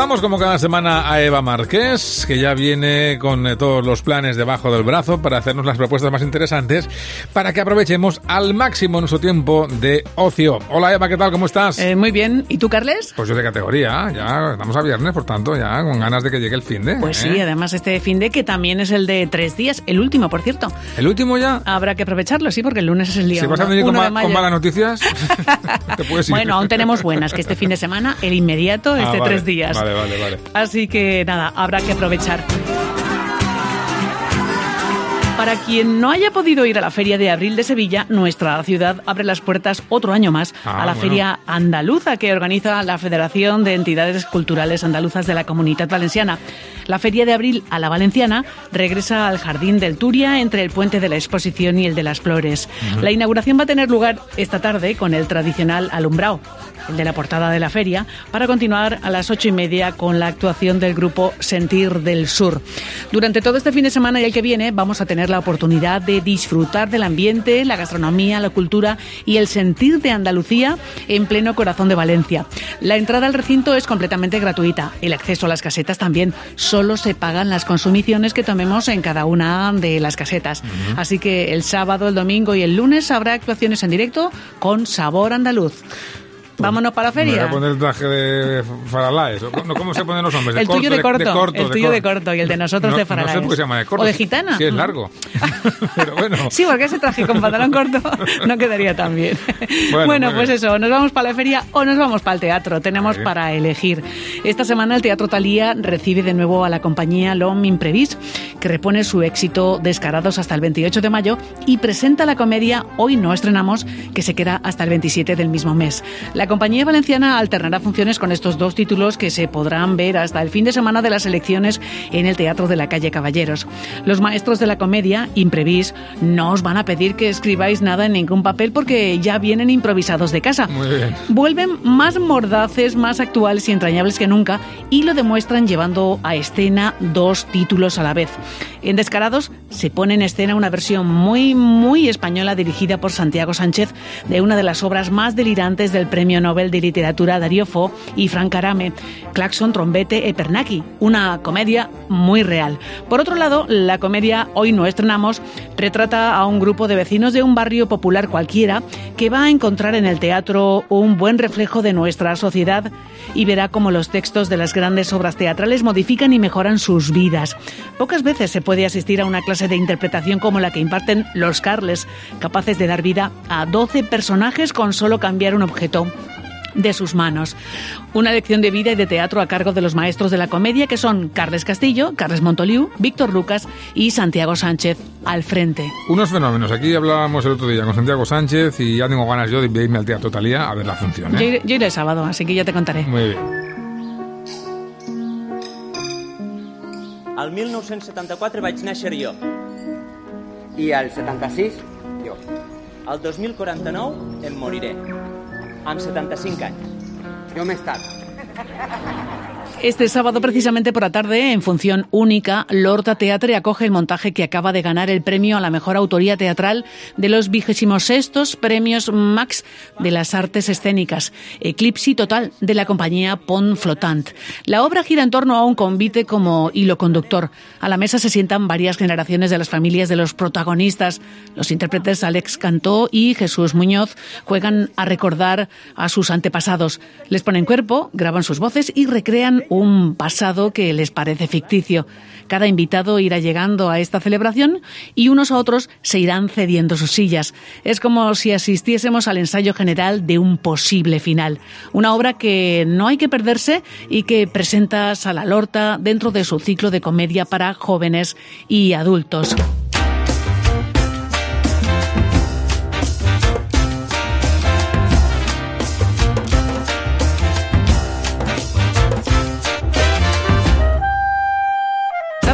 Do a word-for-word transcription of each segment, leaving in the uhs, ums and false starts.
Saludamos como cada semana a Eva Márquez, que ya viene con eh, todos los planes debajo del brazo para hacernos las propuestas más interesantes para que aprovechemos al máximo nuestro tiempo de ocio. Hola Eva, ¿qué tal? ¿Cómo estás? Eh, muy bien. ¿Y tú, Carles? Pues yo de categoría, ya estamos a viernes, por tanto, ya con ganas de que llegue el finde. Pues ¿eh? sí, además este finde que también es el de tres días, el último, por cierto. ¿El último ya? Habrá que aprovecharlo, sí, porque el lunes es el día Si vas a uno, venir con, uno de ma- con mayo. malas noticias, te puedes ir. Bueno, aún tenemos buenas, que este fin de semana, el inmediato, es Ah, de vale, tres días. Vale, vale, vale. Así que nada, habrá que aprovechar. Para quien no haya podido ir a la Feria de Abril de Sevilla, nuestra ciudad abre las puertas otro año más Ah, a la bueno. Feria Andaluza que organiza la Federación de Entidades Culturales Andaluzas de la Comunitat Valenciana. La Feria de Abril a la Valenciana regresa al Jardín del Túria entre el Puente de la Exposición y el de las Flores. Uh-huh. La inauguración va a tener lugar esta tarde con el tradicional alumbrao, el de la portada de la feria, para continuar a las ocho y media con la actuación del grupo Sentir del Sur. Durante todo este fin de semana y el que viene vamos a tener la oportunidad de disfrutar del ambiente, la gastronomía, la cultura y el sentir de Andalucía en pleno corazón de Valencia. La entrada al recinto es completamente gratuita. El acceso a las casetas también. Solo se pagan las consumiciones que tomemos en cada una de las casetas. Uh-huh. Así que el sábado, el domingo y el lunes habrá actuaciones en directo con sabor andaluz. Vámonos para la feria. Me voy a poner el traje de Faralaes. ¿Cómo se ponen los hombres? De el corto, tuyo de corto, de, de corto el de tuyo corto. de corto y el de nosotros no, de Faralaes. No sé por qué se llama de corto. O de gitana. Sí, es largo. Pero bueno. Sí, porque ese traje con pantalón corto no quedaría tan bien. Bueno, bueno pues bien. Eso, nos vamos para la feria o nos vamos para el teatro. Tenemos Ahí. para elegir. Esta semana el Teatro Thalía recibe de nuevo a la compañía L'Homme Imprévist, que repone su éxito Descarados hasta el veintiocho de mayo y presenta la comedia Hoy no estrenamos, que se queda hasta el veintisiete del mismo mes. La compañía valenciana alternará funciones con estos dos títulos que se podrán ver hasta el fin de semana de las elecciones en el Teatro de la Calle Caballeros. Los maestros de la comedia, Imprévist, no os van a pedir que escribáis nada en ningún papel porque ya vienen improvisados de casa. Muy bien. Vuelven más mordaces, más actuales y entrañables que nunca y lo demuestran llevando a escena dos títulos a la vez. En Descarados se pone en escena una versión muy, muy española dirigida por Santiago Sánchez de una de las obras más delirantes del Premio Nobel de Literatura Darío Fo y Frank Arame, Claxon, Trombete e Pernaki, una comedia muy real. Por otro lado, la comedia Hoy no estrenamos retrata a un grupo de vecinos de un barrio popular cualquiera que va a encontrar en el teatro un buen reflejo de nuestra sociedad y verá cómo los textos de las grandes obras teatrales modifican y mejoran sus vidas. Pocas veces se puede asistir a una clase de interpretación como la que imparten los Carles, capaces de dar vida a doce personajes con solo cambiar un objeto de sus manos. Una lección de vida y de teatro a cargo de los maestros de la comedia que son Carles Castillo, Carles Montoliu, Víctor Lucas y Santiago Sánchez al frente. Unos fenómenos. Aquí hablábamos el otro día con Santiago Sánchez y ya tengo ganas yo de irme al Teatro Thalía a ver la función. ¿eh? Yo, iré, yo iré el sábado, así que ya te contaré. Muy bien. Al mil nou-cents setanta-quatre vaig néixer jo. I al setanta-sis, jo. Al dos mil quaranta-nou em moriré. Amb setanta-cinc anys. Jo més tard. Este sábado, precisamente por la tarde, en función única, Lorta Teatre acoge el montaje que acaba de ganar el premio a la mejor autoría teatral de los vigésimos sextos premios Max de las artes escénicas, Eclipsi Total, de la compañía Pont Flotant. La obra gira en torno a un convite como hilo conductor. A la mesa se sientan varias generaciones de las familias de los protagonistas. Los intérpretes Alex Cantó y Jesús Muñoz juegan a recordar a sus antepasados. Les ponen cuerpo, graban sus voces y recrean un pasado que les parece ficticio. Cada invitado irá llegando a esta celebración y unos a otros se irán cediendo sus sillas. Es como si asistiésemos al ensayo general de un posible final. Una obra que no hay que perderse y que presenta Sala Lorta dentro de su ciclo de comedia para jóvenes y adultos.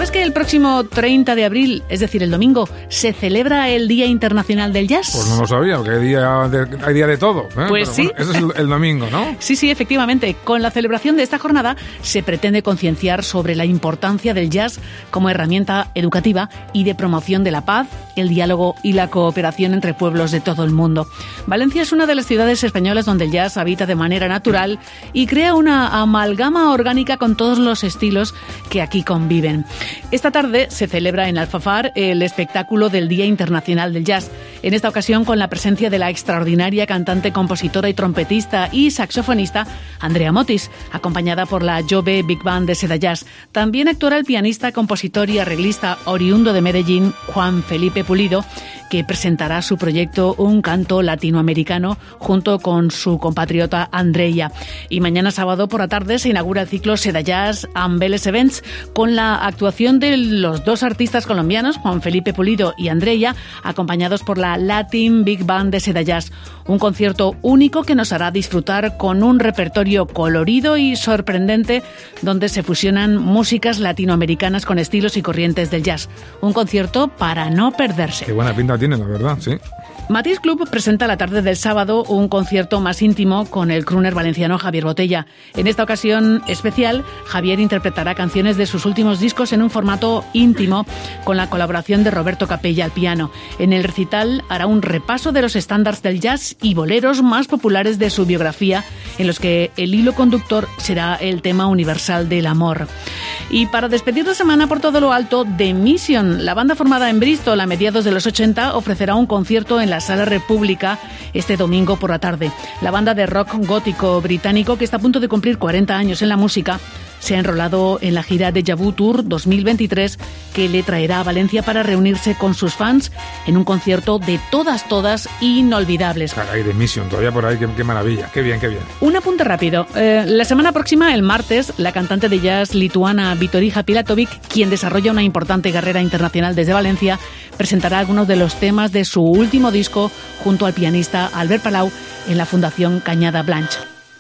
¿Sabes que el próximo treinta de abril, es decir, el domingo, se celebra el Día Internacional del Jazz? Pues no lo sabía, porque hay día de, hay día de todo. ¿eh? Pues Pero sí. Bueno, ese es el, el domingo, ¿no? Sí, sí, efectivamente. Con la celebración de esta jornada se pretende concienciar sobre la importancia del jazz como herramienta educativa y de promoción de la paz, el diálogo y la cooperación entre pueblos de todo el mundo. Valencia es una de las ciudades españolas donde el jazz habita de manera natural y crea una amalgama orgánica con todos los estilos que aquí conviven. Esta tarde se celebra en Alfafar el espectáculo del Día Internacional del Jazz, en esta ocasión con la presencia de la extraordinaria cantante, compositora y trompetista y saxofonista Andrea Motis, acompañada por la Jove Big Band de Seda Jazz. También actuará el pianista, compositor y arreglista oriundo de Medellín, Juan Felipe Pulido, que presentará su proyecto Un Canto Latinoamericano junto con su compatriota Andrea. Y mañana sábado por la tarde se inaugura el ciclo Seda Jazz Ambeles Events con la actuación de los dos artistas colombianos, Juan Felipe Pulido y Andrea, acompañados por la Latin Big Band de Seda Jazz. Un concierto único que nos hará disfrutar con un repertorio colorido y sorprendente donde se fusionan músicas latinoamericanas con estilos y corrientes del jazz. Un concierto para no perderse. Qué buena pinta tiene, la verdad, sí. Matiz Club presenta la tarde del sábado un concierto más íntimo con el crooner valenciano Javier Botella. En esta ocasión especial, Javier interpretará canciones de sus últimos discos en un formato íntimo con la colaboración de Roberto Capella al piano. En el recital hará un repaso de los estándares del jazz y boleros más populares de su biografía, en los que el hilo conductor será el tema universal del amor. Y para despedir la semana por todo lo alto, The Mission, la banda formada en Bristol a mediados de los ochenta, ofrecerá un concierto en la Sala República este domingo por la tarde. La banda de rock gótico británico, que está a punto de cumplir cuarenta años en la música, se ha enrolado en la gira Déjà Vu Tour dos mil veintitrés, que le traerá a Valencia para reunirse con sus fans en un concierto de todas, todas inolvidables. Caray, de Mission, todavía por ahí, qué, qué maravilla, qué bien, qué bien. Un apunte rápido. Eh, la semana próxima, el martes, la cantante de jazz lituana Vitorija Pilatovic, quien desarrolla una importante carrera internacional desde Valencia, presentará algunos de los temas de su último disco junto al pianista Albert Palau en la Fundación Cañada Blanche.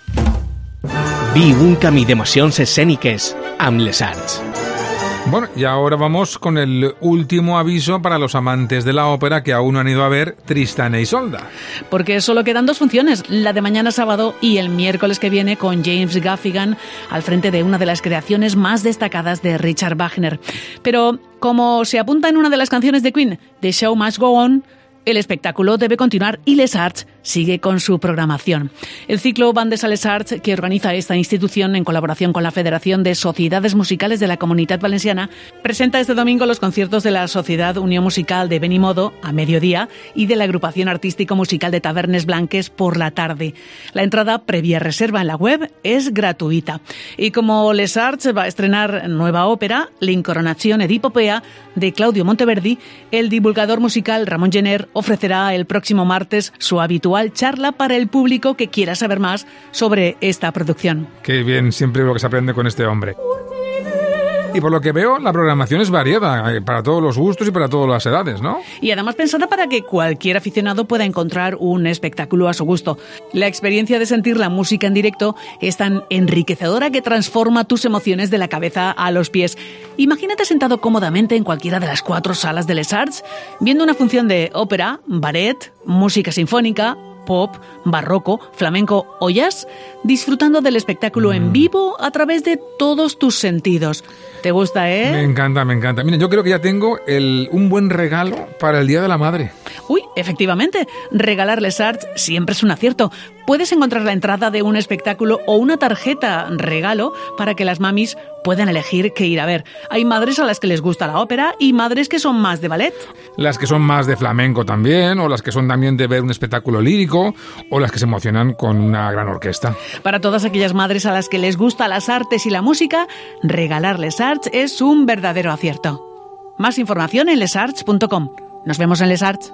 Viu un camí d'emocions escèniques amb les arts. Bueno, y ahora vamos con el último aviso para los amantes de la ópera que aún no han ido a ver Tristán e Isolda. Porque solo quedan dos funciones, la de mañana sábado y el miércoles que viene, con James Gaffigan al frente de una de las creaciones más destacadas de Richard Wagner. Pero, como se apunta en una de las canciones de Queen, The Show Must Go On, el espectáculo debe continuar y Les Arts sigue con su programación. El ciclo Bandes a Les Arts, que organiza esta institución en colaboración con la Federación de Sociedades Musicales de la Comunitat Valenciana, presenta este domingo los conciertos de la Sociedad Unión Musical de Benimodo a mediodía y de la Agrupación Artístico-Musical de Tavernes Blanques por la tarde. La entrada previa reserva en la web es gratuita. Y como Les Arts va a estrenar nueva ópera, L'Incoronación Edipopea, de Claudio Monteverdi, el divulgador musical Ramón Jenner ofrecerá el próximo martes su habitual charla para el público que quiera saber más sobre esta producción. Qué bien, siempre lo que se aprende con este hombre. Y por lo que veo, la programación es variada, para todos los gustos y para todas las edades, ¿no? Y además pensada para que cualquier aficionado pueda encontrar un espectáculo a su gusto. La experiencia de sentir la música en directo es tan enriquecedora que transforma tus emociones de la cabeza a los pies. Imagínate sentado cómodamente en cualquiera de las cuatro salas de Les Arts, viendo una función de ópera, ballet, música sinfónica, pop, barroco, flamenco o jazz, disfrutando del espectáculo en vivo a través de todos tus sentidos. ¿Te gusta, eh? Me encanta, me encanta. Mira, yo creo que ya tengo el, un buen regalo para el Día de la Madre. Uy, efectivamente, regalar Les Arts siempre es un acierto. Puedes encontrar la entrada de un espectáculo o una tarjeta regalo para que las mamis puedan elegir qué ir a ver. Hay madres a las que les gusta la ópera y madres que son más de ballet. Las que son más de flamenco también, o las que son también de ver un espectáculo lírico, o las que se emocionan con una gran orquesta. Para todas aquellas madres a las que les gusta las artes y la música, regalar Les Arts es un verdadero acierto. Más información en les arts punto com. Nos vemos en Les Arts.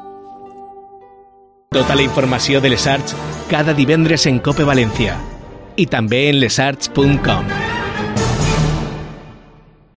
Tota la informació de Les Arts cada divendres en Cope València i també en les arts punt com.